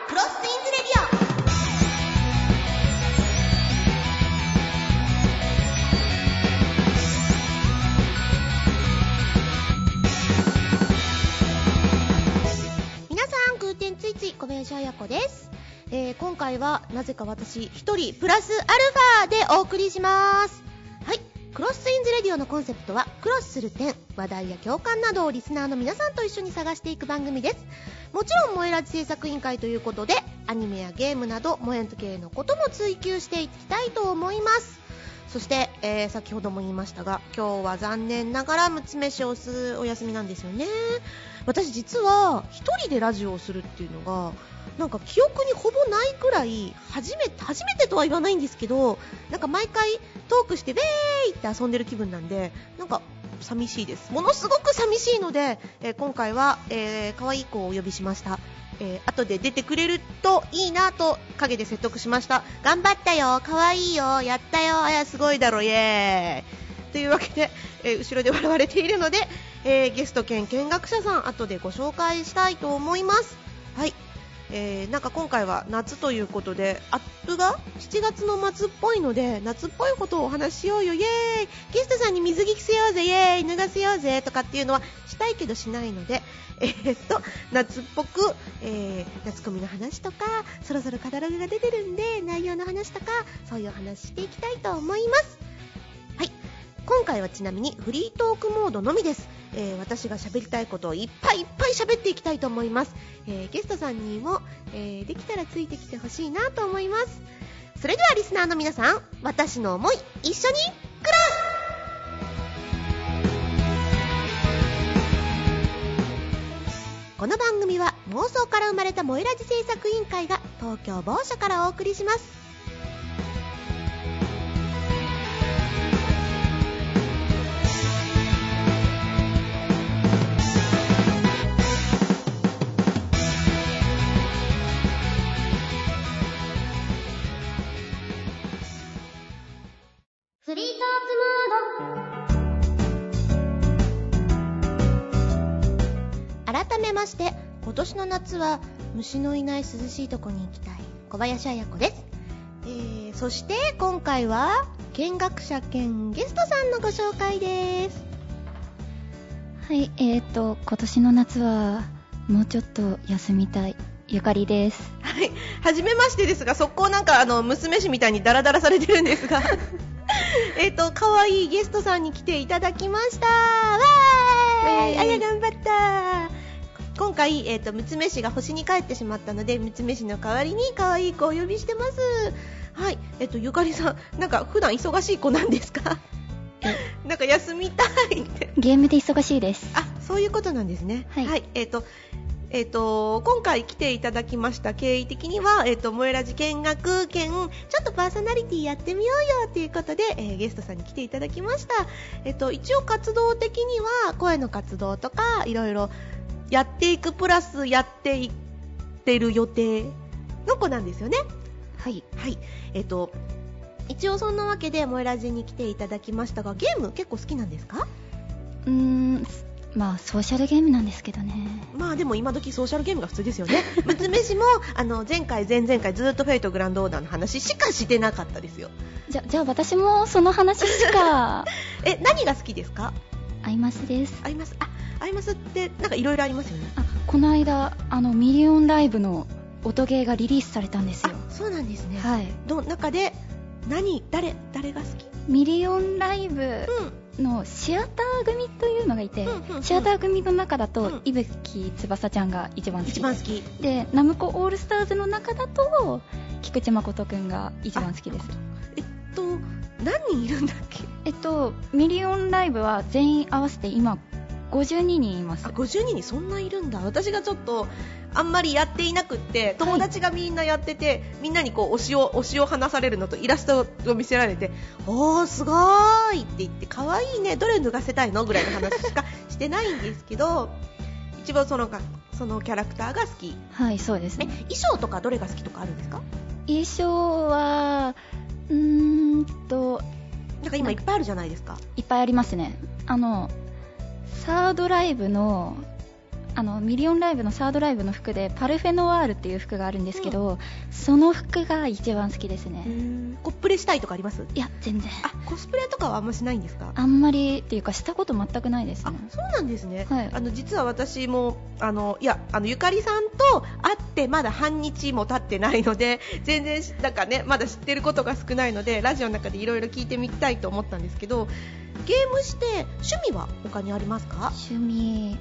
クロスティーンズレディオ。皆さん空天ついつい小林彩子です。今回はなぜか私一人プラスアルファでお送りします。はい、クロスツインズレディオのコンセプトはクロスする点、話題や共感などをリスナーの皆さんと一緒に探していく番組です。もちろん萌えラジ制作委員会ということでアニメやゲームなど萌え系のことも追求していきたいと思います。そして、先ほども言いましたが今日は残念ながらむつめしお休みなんですよね。私実は一人でラジオをするっていうのがなんか記憶にほぼないくらい初めてとは言わないんですけど、なんか毎回トークしてウェーイって遊んでる気分なんで、なんか寂しいです。ものすごく寂しいので、今回は、可愛い子をお呼びしました。後で出てくれるといいなと陰で説得しました。頑張ったよ、可愛いよ、やったよ、すごいだろ、イエーイというわけで、後ろで笑われているので、ゲスト兼見学者さん後でご紹介したいと思います。はい、なんか今回は夏ということでアップが7月の末っぽいので夏っぽいことをお話ししようよ、イエーイ、ゲストさんに水着着せようぜ、イエーイ、脱がせようぜとかっていうのはしたいけどしないので、夏っぽく、夏コミの話とかそろそろカタログが出てるんで内容の話とかそういうお話していきたいと思います。はい、今回はちなみにフリートークモードのみです。私が喋りたいことをいっぱいいっぱい喋っていきたいと思います。ゲストさんにも、できたらついてきてほしいなと思います。それではリスナーの皆さん、私の思い一緒にクロス。この番組は妄想から生まれた萌えラジ制作委員会が東京某所からお送りします。フリートークモード。改めまして今年の夏は虫のいない涼しいとこに行きたい小林彩子です。そして今回は見学者兼ゲストさんのご紹介です。 はい、今年の夏はもうちょっと休みたいゆかりです。 はい、はじめましてですが、速攻なんか娘氏みたいにダラダラされてるんですが可愛いゲストさんに来ていただきました。わーい、あや頑張った。今回、娘氏が星に帰ってしまったので娘氏の代わりに可愛い子をお呼びしてます。はい、ゆかりさん、なんか普段忙しい子なんですか？なんか休みたいってゲームで忙しいです。 あ、そういうことなんですね。 はい、 はい、今回来ていただきました経緯的には、萌えラジ見学兼ちょっとパーソナリティやってみようよということで、ゲストさんに来ていただきました。一応活動的には声の活動とかいろいろやっていくプラスやっていってる予定の子なんですよね。 はい、 はい、一応そんなわけで萌えラジに来ていただきましたが、ゲーム結構好きなんですか？ まあソーシャルゲームなんですけどね。 まあでも今時ソーシャルゲームが普通ですよね。娘氏も前回前々回ずっとフェイトグランドオーダーの話しかしてなかったですよ。 じゃあ私もその話しか何が好きですか？ アイマスです。 アイマスってなんかいろいろありますよね。 この間ミリオンライブの音ゲーがリリースされたんですよ。 そうなんですね。 はい。 中で誰が好き？ ミリオンライブのシアター組というのがいて、シアター組の中だと伊吹翼ちゃんが一番好きで、ナムコオールスターズの中だと菊池誠くんが一番好きです。 何人いるんだっけ？ ミリオンライブは全員合わせて今52人います。 52人そんないるんだ。私がちょっとあんまりやっていなくって友達がみんなやってて、みんなにこう推しを話されるのとイラストを見せられて、おーすごーいって言って、可愛いね、どれ脱がせたいのぐらいの話しかしてないんですけど一番そのキャラクターが好き。 はい、そうですね。 衣装とかどれが好きとかあるんですか？ 衣装はなんか今いっぱいあるじゃないですか。 いっぱいありますね。サードライブのミリオンライブのサードライブの服でパルフェノワールっていう服があるんですけど、その服が一番好きですね。 コスプレしたいとかあります？ いや、全然。 コスプレとかはあんましないんですか？ あんまりっていうか、したこと全くないですね。 そうなんですね。 はい、 実は私もゆかりさんと会ってまだ半日も経ってないので、全然なんかね、まだ知ってることが少ないので、ラジオの中でいろいろ聞いてみたいと思ったんですけど、ゲームして趣味は他にありますか？ 趣味、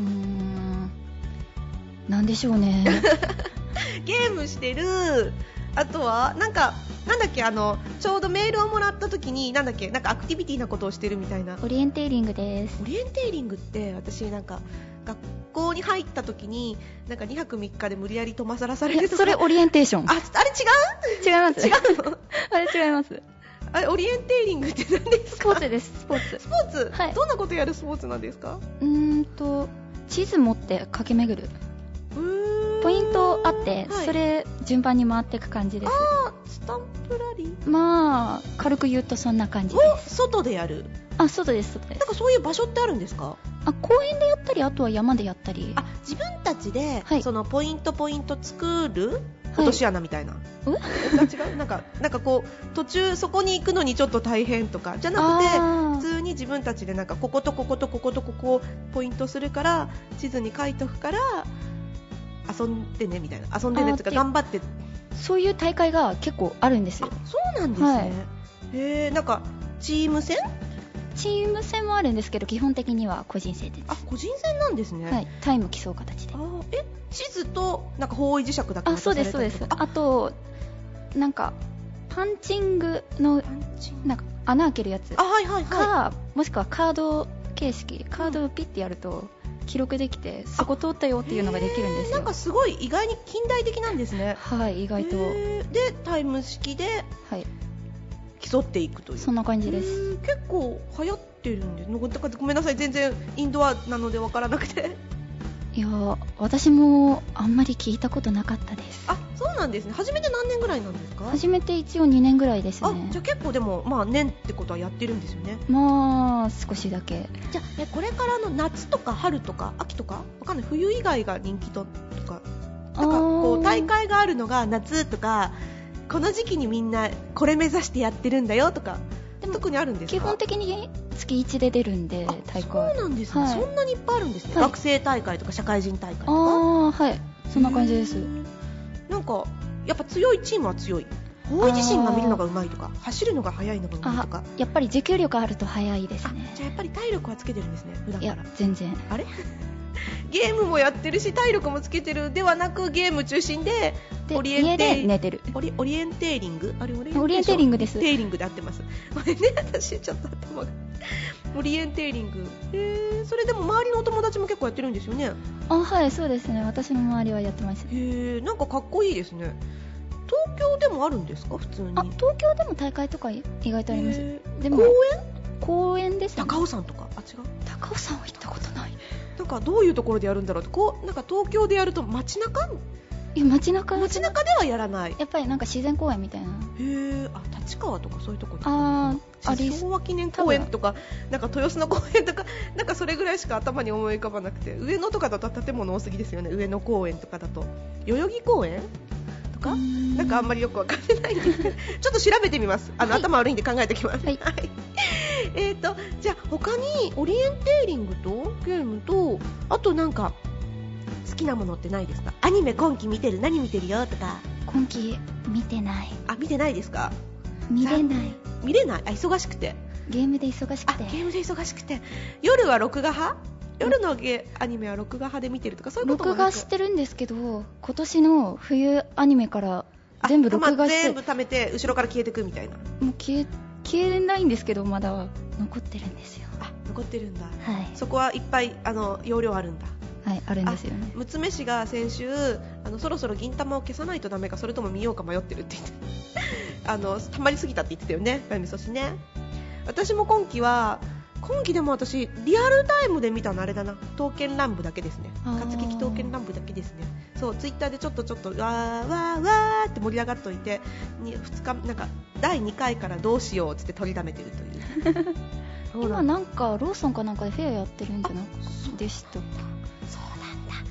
なんでしょうね。 ゲームしてる。あとはなんだっけ、ちょうどメールをもらった時になんかアクティビティなことをしてるみたいな。 オリエンテーリングです。 オリエンテーリングって私なんか学校に入った時になんか2泊3日で無理やり泊まらされるとか。 それオリエンテーション。 あれ違う？ 違います。 違うの？ あれ違います。 あれオリエンテーリングって何ですか？ スポーツです。スポーツ、 はい、どんなことやるスポーツなんですか？ 地図持って駆け巡る。ポイントあって、はい、それ順番に回っていく感じです。 スタンプラリー？ まあ軽く言うとそんな感じです。 外でやる？ 外です。 なんかそういう場所ってあるんですか？ 公園でやったり、あとは山でやったり。 自分たちで、 はい、 そのポイント作る落とし穴みたいな。違う？なんかこう途中そこに行くのにちょっと大変とかじゃなくて、普通に自分たちでなんかこことこことこことここをポイントするから地図に書いとくから遊んでねみたいな。遊んでねとか頑張って。 そういう大会が結構あるんですよ。 そうなんですね。なんかチーム戦もあるんですけど、基本的には個人戦です。 個人戦なんですね。 はい、タイム競う形で。 地図となんか方位磁石だけ渡されたりとか。そうです。あとなんかパンチングのなんか穴開けるやつか、もしくはカード形式、カードをピッてやると記録できて、そこ通ったよっていうのができるんですよ。 なんかすごい意外に近代的なんですね。 はい、意外と。 でタイム式で競っていくという。 そんな感じです。 結構流行ってるんで、ごめんなさい、全然インドアなので分からなくて。 いや、私もあんまり聞いたことなかったです。 そうなんですね。初めて何年ぐらいなんですか？ 初めて一応2年ぐらいですね。 じゃあ結構でも年ってことはやってるんですよね。 少しだけ。 じゃあこれからの夏とか春とか秋とかわかんない、冬以外が人気とか、なんかこう大会があるのが夏とか、この時期にみんなこれ目指してやってるんだよとか、特にあるんですか？ 基本的に月1で出るんで、大会。 そうなんですね、はい、そんなにいっぱいあるんですね、学生大会とか社会人大会とか。 はい、そんな感じです。 なんかやっぱ強いチームは強い。方位自身が見るのがうまいとか、走るのが速いのがうまいとか。 やっぱり持久力あると速いですね。 じゃあやっぱり体力はつけてるんですね、普段から。 いや、全然。 あれゲームもやってるし体力もつけてるではなく、ゲーム中心で家で寝てる。 オリエンテーリング、 オリエンテーリングです。 テーリングで合ってます。これね、私ちょっと頭がオリエンテーリング。それでも周りのお友達も結構やってるんですよね。 はい、そうですね。私の周りはやってます。 なんかかっこいいですね。東京でもあるんですか、普通に？ 東京でも大会とか意外とあります。でも公園ですね。 高尾山とか。違う？ 高尾山は行ったことない。 なんかどういうところでやるんだろうって。なんか東京でやると街中？ いや、街中ではやらない。 やっぱりなんか自然公園みたいな。 立川とかそういうところに。昭和記念公園とか、なんか豊洲の公園とか、なんかそれぐらいしか頭に思い浮かばなくて。上野とかだと建物多すぎですよね。上野公園とかだと代々木公園とか、なんかあんまりよくわかんないんですけどちょっと調べてみます。頭悪いんで考えてきます。はい。じゃあ他にオリエンテーリングとゲームと、あとなんか好きなものってないですか？アニメ今期見てる、何見てるよとか。 今期見てない。 見てないですか？ 見れない。 忙しくて。 ゲームで忙しくて。 ゲームで忙しくて。夜は録画派？夜のアニメは録画派で見てるとか、そういうこともなく。 録画してるんですけど、今年の冬アニメから全部録画して、 全部貯めて後ろから消えてくみたいな。 もう消えないんですけど、まだ残ってるんですよ。 残ってるんだ。 はい。 そこはいっぱい容量あるんだ。 はい、あるんですよね。 娘氏が先週そろそろ銀玉を消さないとダメか、それとも見ようか迷ってるって言ってたまりすぎたって言ってたよね、みそしね。私も今期でも私リアルタイムで見たのあれだな、刀剣乱舞だけですね。活劇刀剣乱舞だけですね。そう、ツイッターでちょっとわーって盛り上がっといて、2日なんか第2回からどうしようって取りだめてるという今なんかローソンかなんかでフェアやってるんじゃないでしたか？ そうなんだ。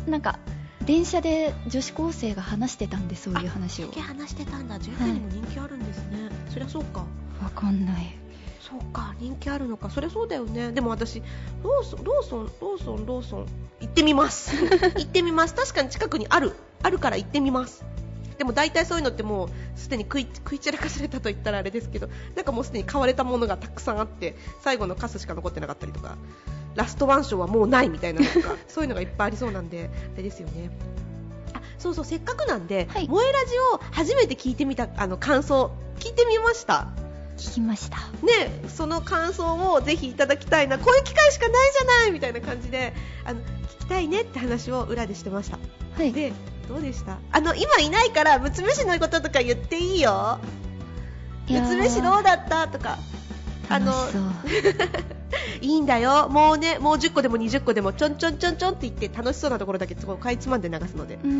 なんか電車で女子高生が話してたんで、そういう話を。 話してたんだ。JK にも人気あるんですね。そりゃそうか。 わかんない。 そうか、人気あるのか。そりゃそうだよね。でも私ローソン行ってみます行ってみます。確かに近くにあるから行ってみます。でも大体そういうのってもうすでに食い散らかされたと言ったらあれですけど、なんかもうすでに買われたものがたくさんあって最後のカスしか残ってなかったりとか、ラストワンショーはもうないみたいなのとかそういうのがいっぱいありそうなんであれですよね。そうせっかくなんで、はい、萌えラジオ初めて聞いてみた感想聞いてみました。 聞きましたね。その感想をぜひいただきたいな。こういう機会しかないじゃないみたいな感じで聞きたいねって話を裏でしてました。はい。でどうでした？今いないからむつ飯のこととか言っていいよ。むつ飯どうだったとかいいんだよ。もう10個でも20個でもちょんって言って楽しそうなところだけかいつまんで流すので。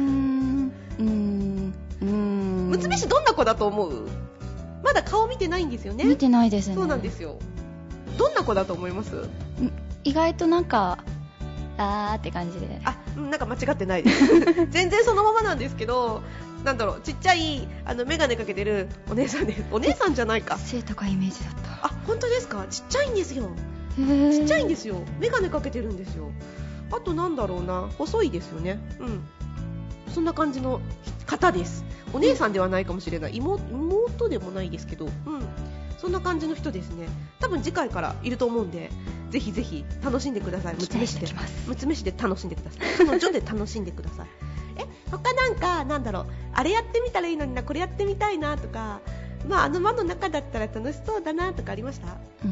むつ飯どんな子だと思う？まだ顔見てないんですよね。 見てないですね。 そうなんですよ。どんな子だと思います？ 意外となんかって感じで。 なんか間違ってないです全然そのままなんですけど、なんだろう、ちっちゃいメガネかけてるお姉さんです。お姉さんじゃないか。 背高いイメージだった。 本当ですか？ちっちゃいんですよ。ちっちゃいんですよ。メガネかけてるんですよ。あとなんだろうな、細いですよね。そんな感じの方です。お姉さんではないかもしれない。妹でもないですけど、そんな感じの人ですね。多分次回からいると思うんで、ぜひぜひ楽しんでください。むつ飯で楽しんでください。彼女で楽しんでください。他なんだろう、あれやってみたらいいのにな、これやってみたいなとか、間の中だったら楽しそうだなとかありました？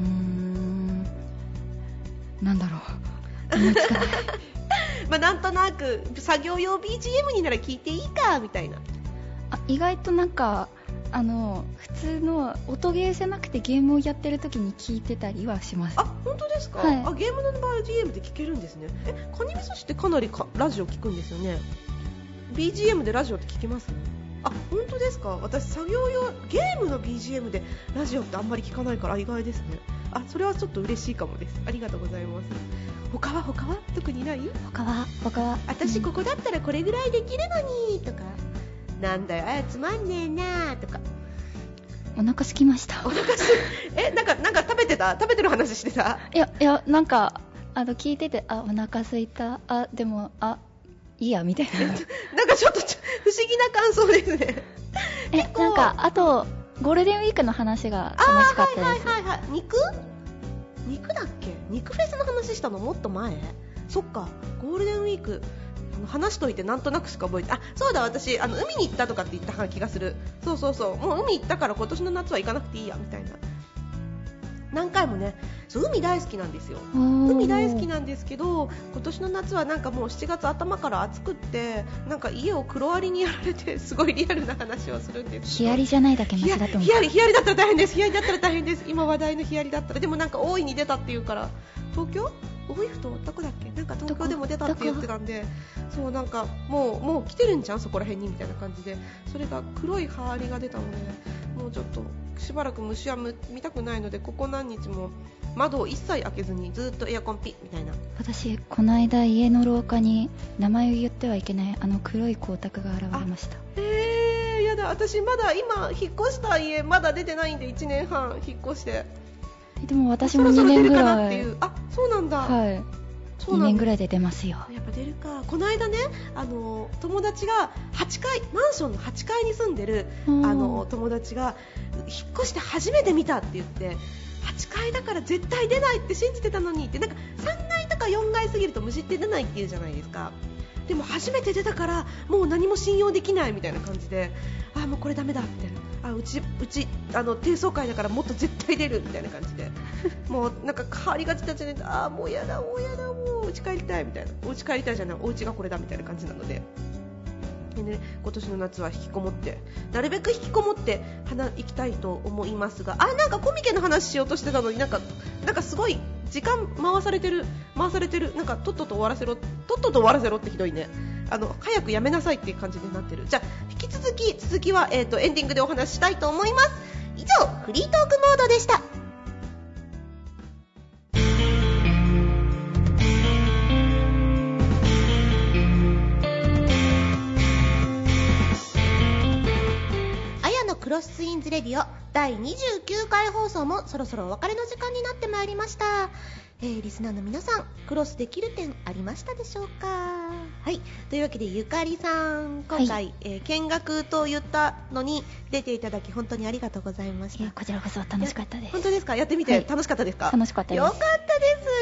なんだろう、思いつかないなんとなく作業用 BGM になら聞いていいかみたいな。 意外となんか普通の音ゲーじゃなくてゲームをやってる時に聞いてたりはします。 本当ですか？はい、ゲームの BGM で聞けるんですね。カニ味噌汁ってかなりラジオ聞くんですよね。 BGM でラジオって聞きます？本当ですか？私作業用ゲームの BGM でラジオってあんまり聞かないから意外ですね。それはちょっと嬉しいかもです。ありがとうございます。他は特にない？他は私ここだったらこれぐらいできるのにとか、なんだよつまんねえなとか。 お腹空きました。 なんか食べてる話してた？ いやなんか聞いててお腹空いた、でもいいやみたいななんかちょっと不思議な感想ですね。 なんかあとゴールデンウィークの話が楽しかったです。 肉だっけ？肉フェスの話したのもっと前？そっか、ゴールデンウィーク話しといてなんとなくしか覚えて、そうだ、私海に行ったとかって言った気がする。そう、もう海行ったから今年の夏は行かなくていいやみたいな。何回もね、海大好きなんですよ。海大好きなんですけど、今年の夏はなんかもう7月頭から暑くって、なんか家を黒アリにやられて、すごいリアルな話をするんです。 ヒアリじゃないだけマシだと思う。 ヒアリだったら大変です。今話題のヒアリだったら。でもなんか大いに出たっていうから、東京大井ふとどこだっけ、なんか東京でも出たって言ってたんで、そうなんかもう来てるんじゃんそこら辺にみたいな感じで、それが黒いハアリが出たので、もうちょっとしばらく虫は見たくないので、ここ何日も窓を一切開けずにずっとエアコンピッみたいな。 私この間家の廊下に名前を言ってはいけない黒い光沢が現れました。 やだ、私まだ今引っ越した家まだ出てないんで、1年半引っ越して。 でも私も2年ぐらい。 そうなんだ。 はい。2年ぐらいで出ますよ。 やっぱ出るか。この間ね、友達がマンションの8階に住んでる友達が引っ越して初めて見たって言って、8階だから絶対出ないって信じてたのにって、なんか3階とか4階過ぎると虫って出ないって言うじゃないですか。でも初めて出たからもう何も信用できないみたいな感じで、もうこれダメだみたいな、うち低層階だからもっと絶対出るみたいな感じでもうなんか変わりがちたちで、もうやだもう家帰りたいみたいな、お家帰りたいじゃない、お家がこれだみたいな感じなので、今年の夏は引きこもって、なるべく引きこもって行きたいと思いますが、なんかコミケの話しようとしてたのになんかすごい時間回されてる、なんかとっとと終わらせろってひどいね。早くやめなさいっていう感じになってる。じゃあ引き続きは、エンディングでお話ししたいと思います。以上、フリートークモードでした。 ロスツインズレディオ第29回放送もそろそろお別れの時間になってまいりました。リスナーの皆さん、クロスできる点ありましたでしょうか。はい、というわけでゆかりさん、今回、見学と言ったのに出ていただき本当にありがとうございました。 こちらこそ楽しかったです。 本当ですか。やってみて、楽しかったですか。 楽しかったです。 よかったです。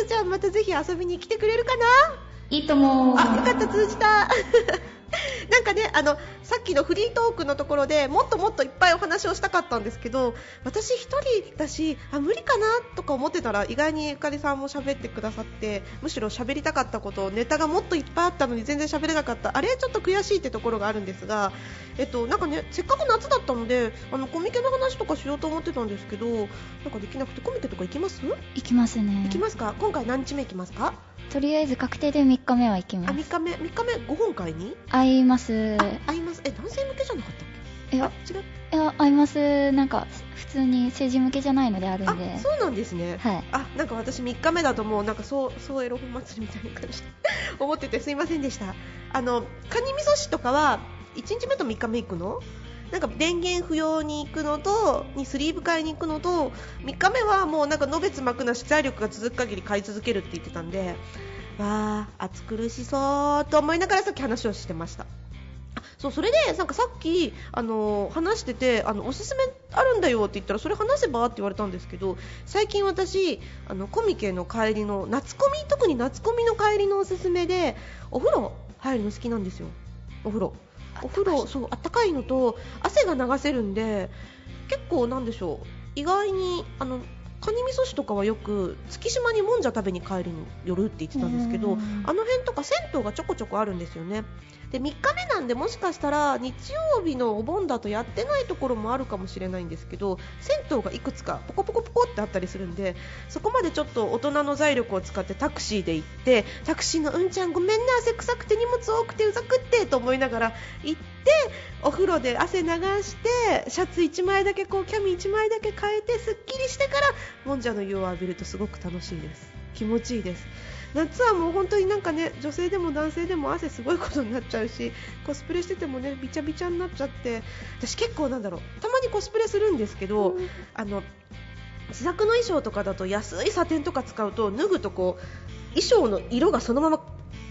じゃあまたぜひ遊びに来てくれるかな。 いいと思う。 あ、よかった、通じたなんかね、さっきのフリートークのところでもっともっといっぱいお話をしたかったんですけど、私一人だし無理かなとか思ってたら意外にゆかりさんも喋ってくださって、むしろ喋りたかったこと、ネタがもっといっぱいあったのに全然喋れなかった、あれちょっと悔しいってところがあるんですが、なんかね、せっかく夏だったのでコミケの話とかしようと思ってたんですけど、なんかできなくて、コミケとか行きます？ 行きますね。 行きますか。今回何日目行きますか？ とりあえず確定で3日目は行きます。 3日目5本会に会います。 会います。男性向けじゃなかったっけ？ いや違う。 いや、会います。なんか普通に成人向けじゃないのであるんで。 そうなんですね。 はい。 なんか私3日目だともうなんかそうエロ本祭りみたいな感じで思っててすいませんでした。カニ味噌汁とかは1日目と3日目行くの？なんか電源不要に行くのとスリーブ買いに行くのと、3日目はもうなんかのべつ幕なし財力が続く限り買い続けるって言ってたんで、わー暑苦しそうと思いながらさっき話をしてました。それでなんかさっき話してておすすめあるんだよって言ったら、それ話せばって言われたんですけど、最近私コミケの帰りの特に夏コミの帰りのおすすめで、お風呂入るの好きなんですよ。お風呂そうあったかいのと汗が流せるんで、結構なんでしょう、意外にカニ味噌汁とかはよく月島にもんじゃ食べに帰りに寄るって言ってたんですけど、あの辺とか銭湯がちょこちょこあるんですよね。で3日目なんで、もしかしたら日曜日のお盆だとやってないところもあるかもしれないんですけど、銭湯がいくつかポコポコポコってあったりするんで、そこまでちょっと大人の財力を使ってタクシーで行って、タクシーのうんちゃんごめんね、汗臭くて荷物多くてうざくってと思いながら行って、お風呂で汗流してシャツ1枚だけキャミ1枚だけ変えてすっきりしてからもんじゃの湯を浴びるとすごく楽しいです。気持ちいいです。夏はもう本当になんかね、女性でも男性でも汗すごいことになっちゃうし、コスプレしててもねビチャビチャになっちゃって、私結構たまにコスプレするんですけど、自作の衣装とかだと安いサテンとか使うと脱ぐと衣装の色がそのまま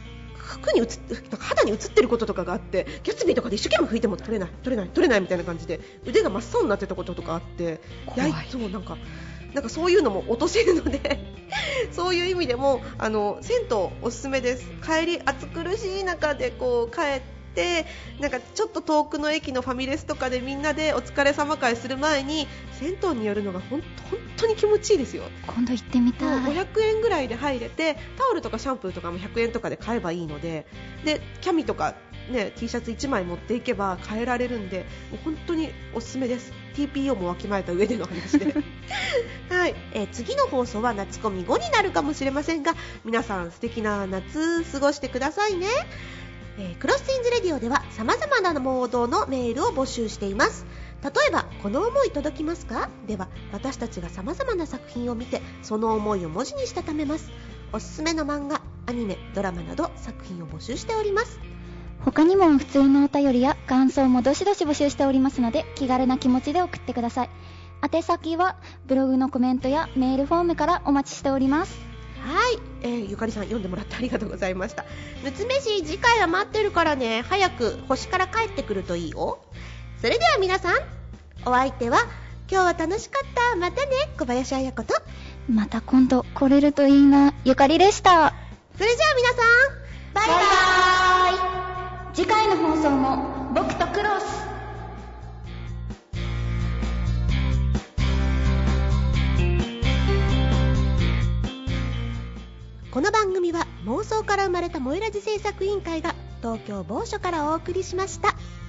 肌に映ってることとかがあって、ギャツビーとかで一生懸命拭いても取れないみたいな感じで腕が真っ青になってたこととかあって、そうなんかそういうのも落とせるのでそういう意味でも銭湯おすすめです。帰り暑苦しい中で帰ってなんかちょっと遠くの駅のファミレスとかでみんなでお疲れ様会する前に銭湯に寄るのが本当に気持ちいいですよ。 今度行ってみたい。 500円ぐらいで入れて、タオルとかシャンプーとかも100円とかで買えばいいので、キャミとかT シャツ1枚持っていけば変えられるんで、もう本当におすすめです。 TPO もわきまえた上での話ではい、次の放送は夏コミ後になるかもしれませんが、皆さん素敵な夏過ごしてくださいね。クロスツインズレディオでは様々なモードのメールを募集しています。例えばこの思い届きますかでは、私たちが様々な作品を見てその思いを文字にしたためます。おすすめの漫画、アニメ、ドラマなど作品を募集しております。 他にも普通のお便りや感想もどしどし募集しておりますので、気軽な気持ちで送ってください。宛先はブログのコメントやメールフォームからお待ちしております。 はい、ゆかりさん読んでもらってありがとうございました。むつめし次回は待ってるからね、早く星から帰ってくるといいよ。それでは皆さん、お相手は今日は楽しかった、またね、小林彩子と、 また今度来れるといいな、ゆかりでした。 それじゃあ皆さん、バイバーイ。 次回の放送も僕とクロス。 この番組は妄想から生まれた萌えラジ制作委員会が東京某所からお送りしました。